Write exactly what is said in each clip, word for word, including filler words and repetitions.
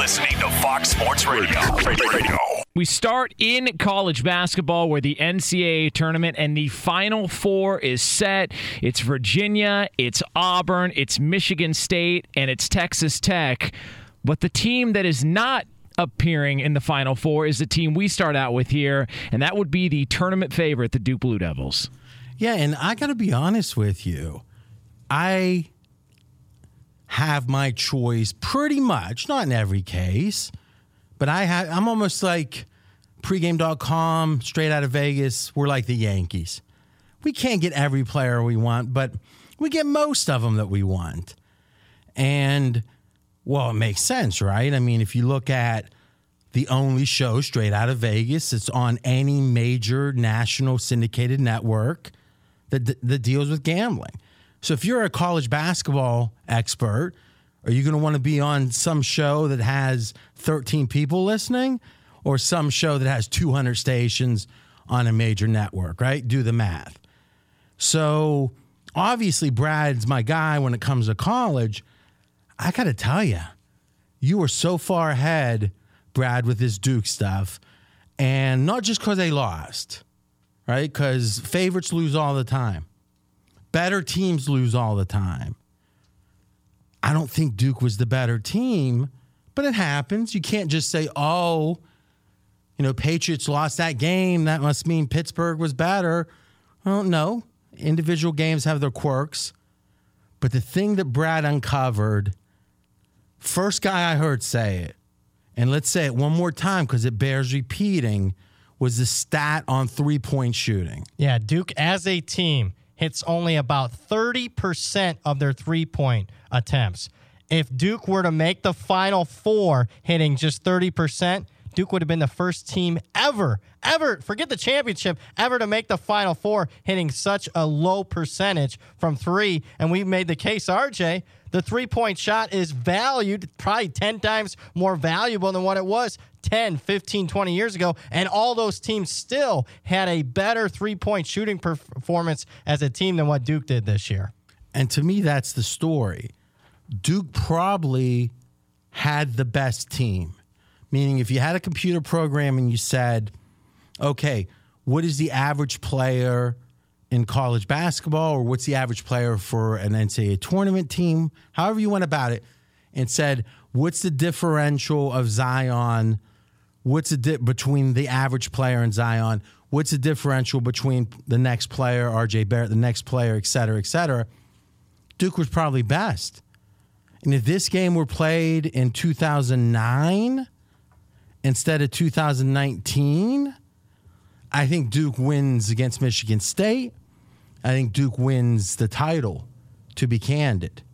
listening to Fox Sports Radio. Radio. We start in college basketball where the N C double A tournament and the Final Four is set. It's Virginia, it's Auburn, it's Michigan State, and it's Texas Tech. But the team that is not appearing in the Final Four is the team we start out with here, and that would be the tournament favorite, the Duke Blue Devils. Yeah, and I got to be honest with you. I have my choice pretty much, not in every case, but I have, I'm almost like pregame dot com, straight out of Vegas. We're like the Yankees. We can't get every player we want, but we get most of them that we want. And, well, it makes sense, right? I mean, if you look at the only show straight out of Vegas, it's on any major national syndicated network that, that deals with gambling. So if you're a college basketball expert, are you going to want to be on some show that has thirteen people listening or some show that has two hundred stations on a major network, right? Do the math. So obviously Brad's my guy when it comes to college. I got to tell you, you were so far ahead, Brad, with this Duke stuff. And not just because they lost, right? Because favorites lose all the time. Better teams lose all the time. I don't think Duke was the better team, but it happens. You can't just say, oh, you know, Patriots lost that game. That must mean Pittsburgh was better. Well, no. Individual games have their quirks. But the thing that Brad uncovered, first guy I heard say it, and let's say it one more time because it bears repeating, was the stat on three-point shooting. Yeah, Duke as a team hits only about thirty percent of their three-point attempts. If Duke were to make the Final Four hitting just thirty percent, Duke would have been the first team ever, ever, forget the championship, ever to make the Final Four hitting such a low percentage from three. And we made the case, R J, the three-point shot is valued probably ten times more valuable than what it was ten, fifteen, twenty years ago. And all those teams still had a better three-point shooting performance as a team than what Duke did this year. And to me, that's the story. Duke probably had the best team. Meaning if you had a computer program and you said, okay, what is the average player in college basketball, or what's the average player for an N C double A tournament team, however you went about it, and said, what's the differential of Zion, what's the di- between the average player and Zion, what's the differential between the next player, R J Barrett, the next player, et cetera, et cetera, Duke was probably best. And if this game were played in two thousand nine instead of two thousand nineteen, I think Duke wins against Michigan State. I think Duke wins the title, to be candid.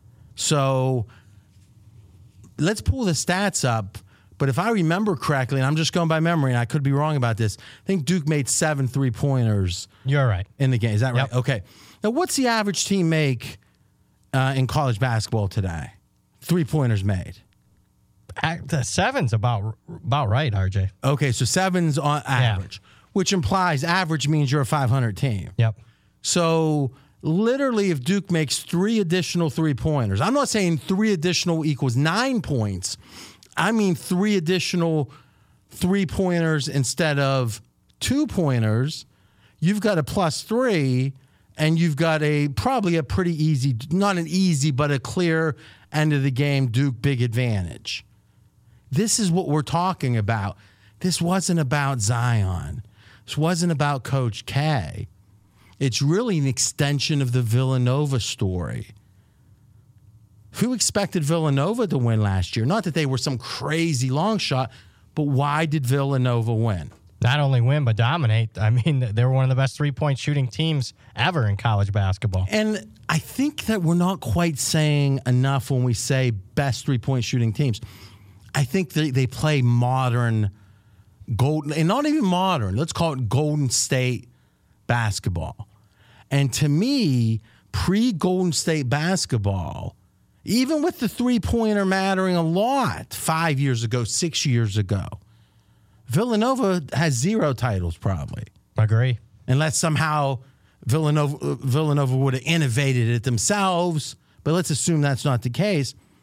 So let's pull the stats up. But if I remember correctly, and I'm just going by memory, and I could be wrong about this, I think Duke made seven three-pointers. You're right. In the game. Is that right? Yep. Okay. Now, what's the average team make uh, in college basketball today? Three-pointers made. The seven's about about right, R J. Okay, so seven's on average, yeah. Which implies average means you're a five hundred team. Yep. So literally, if Duke makes three additional three-pointers, I'm not saying three additional equals nine points. I mean three additional three-pointers instead of two-pointers. You've got a plus three, and you've got a probably a pretty easy, not an easy, but a clear end of the game Duke big advantage. This is what we're talking about. This wasn't about Zion. This wasn't about Coach K. It's really an extension of the Villanova story. Who expected Villanova to win last year? Not that they were some crazy long shot, but why did Villanova win? Not only win, but dominate. I mean, they were one of the best three-point shooting teams ever in college basketball. And I think that we're not quite saying enough when we say best three-point shooting teams. I think they, they play modern, golden, and not even modern. Let's call it Golden State basketball. And to me, pre-Golden State basketball, even with the three-pointer mattering a lot five years ago, six years ago, Villanova has zero titles probably. Agree. Unless somehow Villanova, Villanova would have innovated it themselves, but let's assume that's not the case.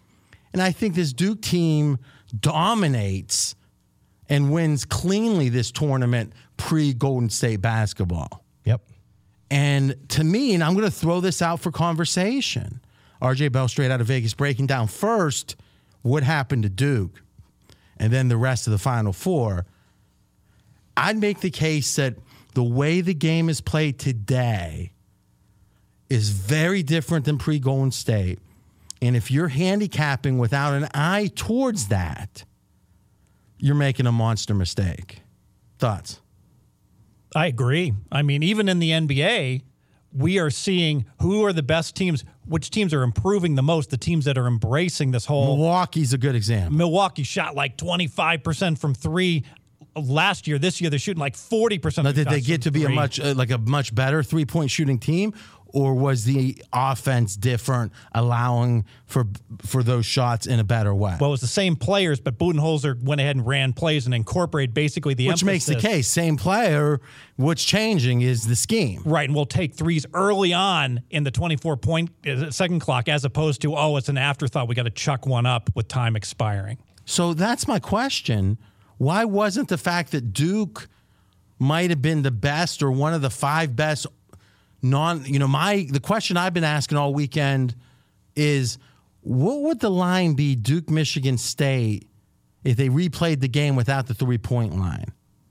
And I think this Duke team dominates and wins cleanly this tournament pre-Golden State basketball. Yep. And to me, and I'm going to throw this out for conversation, R J Bell straight out of Vegas breaking down first what happened to Duke and then the rest of the Final Four. I'd make the case that the way the game is played today is very different than pre-Golden State. And if you're handicapping without an eye towards that, you're making a monster mistake. Thoughts? I agree. I mean, even in the N B A, we are seeing who are the best teams, which teams are improving the most, the teams that are embracing this whole... Milwaukee's a good example. Milwaukee shot like twenty-five percent from three last year. This year, they're shooting like forty percent. Now, did they get to be three. a much uh, like a much better three-point shooting team? Or was the offense different, allowing for for those shots in a better way? Well, it was the same players, but Budenholzer went ahead and ran plays and incorporated basically the Which emphasis. makes the case. Same player. What's changing is the scheme. Right, and we'll take threes early on in the twenty-four point uh, second clock as opposed to, oh, it's an afterthought. We got to chuck one up with time expiring. So that's my question. Why wasn't the fact that Duke might have been the best or one of the five best non, you know, my, the question I've been asking all weekend is, what would the line be Duke, Michigan State if they replayed the game without the three-point line?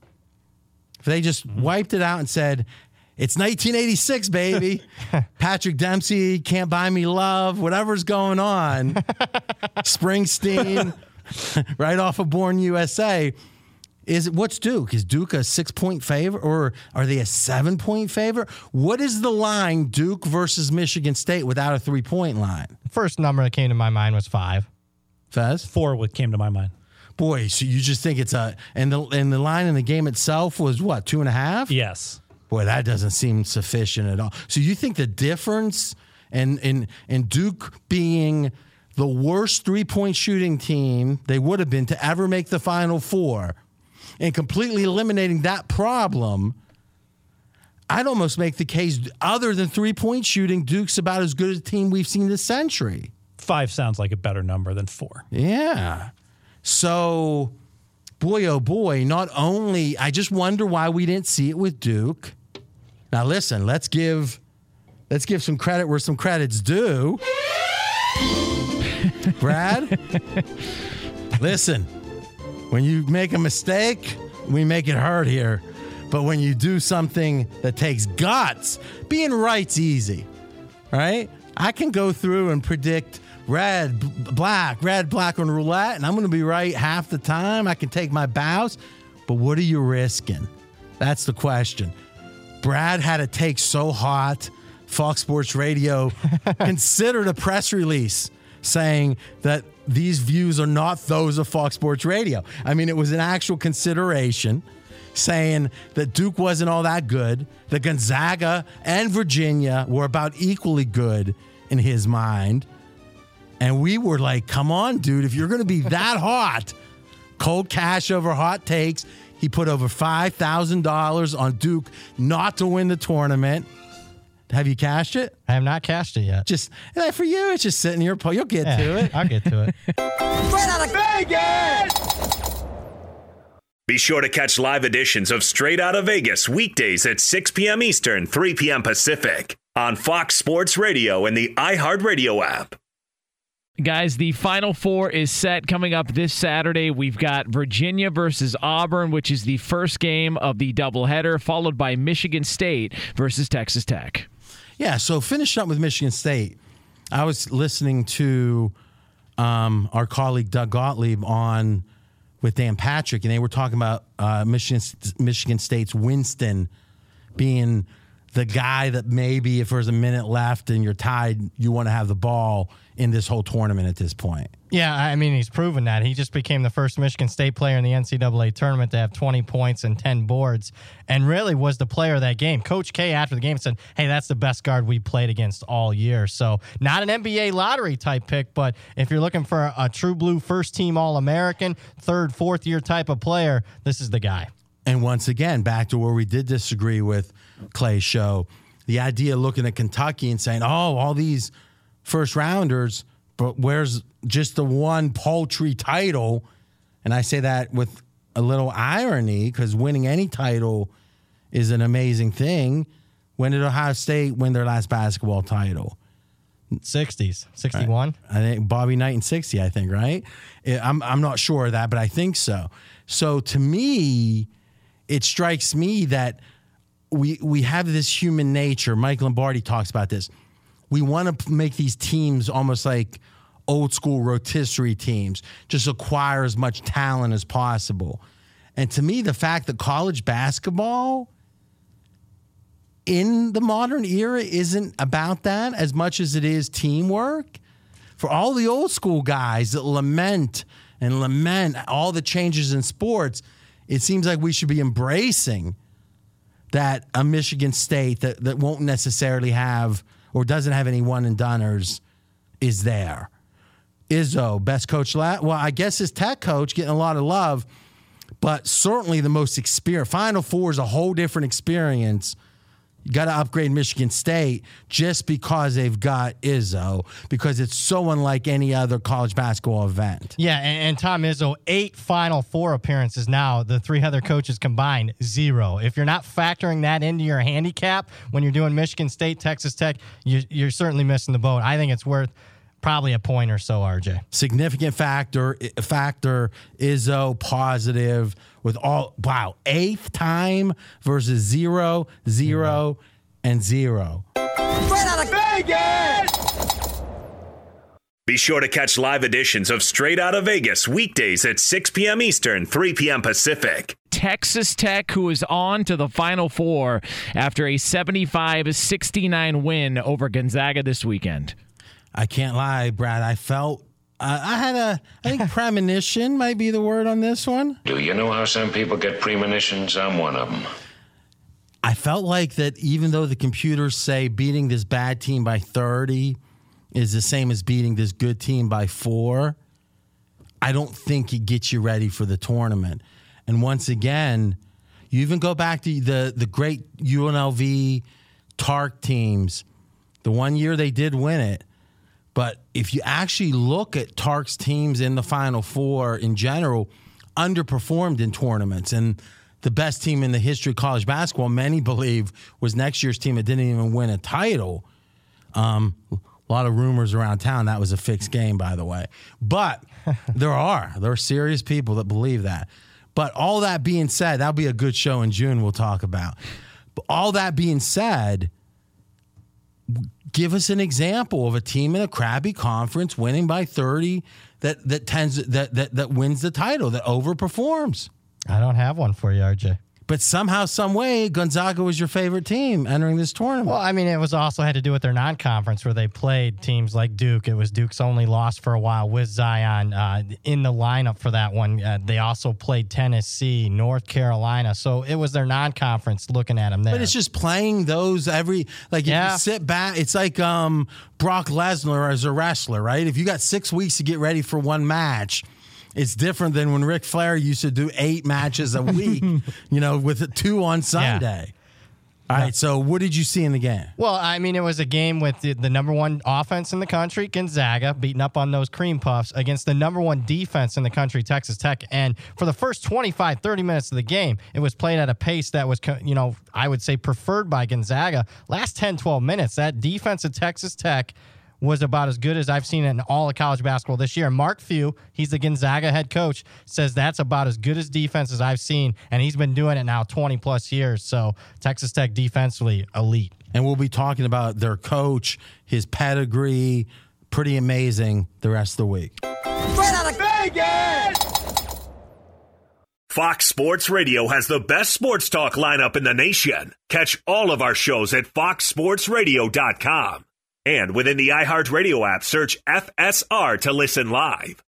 If they just mm-hmm. wiped it out and said, it's nineteen eighty-six, baby. Patrick Dempsey, Can't Buy Me Love, whatever's going on. Springsteen, right off of Born U S A. Is what's Duke? Is Duke a six-point favorite, or are they a seven-point favorite? What is the line Duke versus Michigan State without a three-point line? First number that came to my mind was five. Fez? Four what came to my mind. Boy, so you just think it's a and the and the line in the game itself was what, two and a half? Yes. Boy, that doesn't seem sufficient at all. So you think the difference in in in Duke being the worst three-point shooting team they would have been to ever make the Final Four, and completely eliminating that problem, I'd almost make the case, other than three-point shooting, Duke's about as good a team we've seen this century. Five sounds like a better number than four. Yeah. So, boy, oh boy, not only, I just wonder why we didn't see it with Duke. Now, listen, let's give let's give some credit where some credit's due. Brad, listen. When you make a mistake, we make it hurt here. But when you do something that takes guts, being right's easy, right? I can go through and predict red, b- black, red, black on roulette, and I'm going to be right half the time. I can take my bows. But what are you risking? That's the question. Brad had a take so hot, Fox Sports Radio considered a press release saying that these views are not those of Fox Sports Radio. I mean, it was an actual consideration saying that Duke wasn't all that good, that Gonzaga and Virginia were about equally good in his mind. And we were like, come on, dude, if you're going to be that hot, cold cash over hot takes. He put over five thousand dollars on Duke not to win the tournament. Have you cashed it? I have not cashed it yet. Just for you, it's just sitting in your po. You'll get yeah, to it. I'll get to it. Straight out of Vegas! Be sure to catch live editions of Straight Out of Vegas weekdays at six p.m. Eastern, three p.m. Pacific on Fox Sports Radio and the iHeartRadio app. Guys, the Final Four is set coming up this Saturday. We've got Virginia versus Auburn, which is the first game of the doubleheader, followed by Michigan State versus Texas Tech. Yeah, so finishing up with Michigan State, I was listening to um, our colleague Doug Gottlieb on with Dan Patrick, and they were talking about uh, Michigan Michigan State's Winston being the guy that maybe if there's a minute left and you're tied, you want to have the ball in this whole tournament at this point. Yeah, I mean, he's proven that. He just became the first Michigan State player in the N C double A tournament to have twenty points and ten boards, and really was the player of that game. Coach K, after the game, said, hey, that's the best guard we played against all year. So not an N B A lottery-type pick, but if you're looking for a, a true blue first-team All-American, third, fourth-year type of player, this is the guy. And once again, back to where we did disagree with Clay's show, the idea of looking at Kentucky and saying, oh, all these first-rounders but where's just the one paltry title? And I say that with a little irony because winning any title is an amazing thing. When did Ohio State win their last basketball title? sixties, sixty-one. Right. I think Bobby Knight in sixty, I think, right? I'm I'm not sure of that, but I think so. So to me, it strikes me that we we have this human nature. Mike Lombardi talks about this. We want to make these teams almost like old school rotisserie teams, just acquire as much talent as possible. And to me, the fact that college basketball in the modern era isn't about that as much as it is teamwork. For all the old school guys that lament and lament all the changes in sports, it seems like we should be embracing that a Michigan State that, that won't necessarily have or doesn't have any one and doners is there. Izzo, best coach last. Well, I guess his tech coach getting a lot of love, but certainly the most experienced. Final Four is a whole different experience. You got to upgrade Michigan State just because they've got Izzo, because it's so unlike any other college basketball event. Yeah, and, and Tom Izzo, eight Final Four appearances now. The three other coaches combined, zero. If you're not factoring that into your handicap when you're doing Michigan State, Texas Tech, you, you're certainly missing the boat. I think it's worth probably a point or so, R J. Significant factor, factor, Izzo, positive with all, wow, eighth time versus zero, zero, mm-hmm. and zero. Straight out of Vegas! Be sure to catch live editions of Straight Out of Vegas weekdays at six p.m. Eastern, three p.m. Pacific. Texas Tech, who is on to the Final Four after a seventy-five sixty-nine win over Gonzaga this weekend. I can't lie, Brad. I felt, uh, I had a, I think premonition might be the word on this one. Do you know how some people get premonitions? I'm one of them. I felt like that even though the computers say beating this bad team by thirty is the same as beating this good team by four, I don't think it gets you ready for the tournament. And once again, you even go back to the, the great U N L V Tark teams. The one year they did win it. But if you actually look at Tark's teams in the Final Four in general, underperformed in tournaments. And the best team in the history of college basketball, many believe, was next year's team that didn't even win a title. Um, a lot of rumors around town that was a fixed game, by the way. But there are. There are serious people that believe that. But all that being said, that'll be a good show in June we'll talk about. But all that being said, give us an example of a team in a crappy conference winning by thirty that that tends that that that wins the title, that overperforms. I don't have one for you, R J. But somehow, some way, Gonzaga was your favorite team entering this tournament. Well, I mean, it was also had to do with their non-conference where they played teams like Duke. It was Duke's only loss for a while with Zion uh, in the lineup for that one. Uh, they also played Tennessee, North Carolina. So it was their non-conference looking at them there. But it's just playing those every, like if yeah. you sit back, it's like um, Brock Lesnar as a wrestler, right? If you got six weeks to get ready for one match, it's different than when Ric Flair used to do eight matches a week, you know, with two on Sunday. Yeah. All right, so what did you see in the game? Well, I mean, it was a game with the, the number one offense in the country, Gonzaga, beating up on those cream puffs against the number one defense in the country, Texas Tech. And for the first twenty-five, thirty minutes of the game, it was played at a pace that was, you know, I would say preferred by Gonzaga. Last ten, twelve minutes, that defense at Texas Tech was about as good as I've seen in all of college basketball this year. Mark Few, he's the Gonzaga head coach, says that's about as good as defense as I've seen, and he's been doing it now twenty-plus years. So Texas Tech defensively, elite. And we'll be talking about their coach, his pedigree, pretty amazing the rest of the week. Straight out of Vegas! Fox Sports Radio has the best sports talk lineup in the nation. Catch all of our shows at fox sports radio dot com. And within the iHeartRadio app, search F S R to listen live.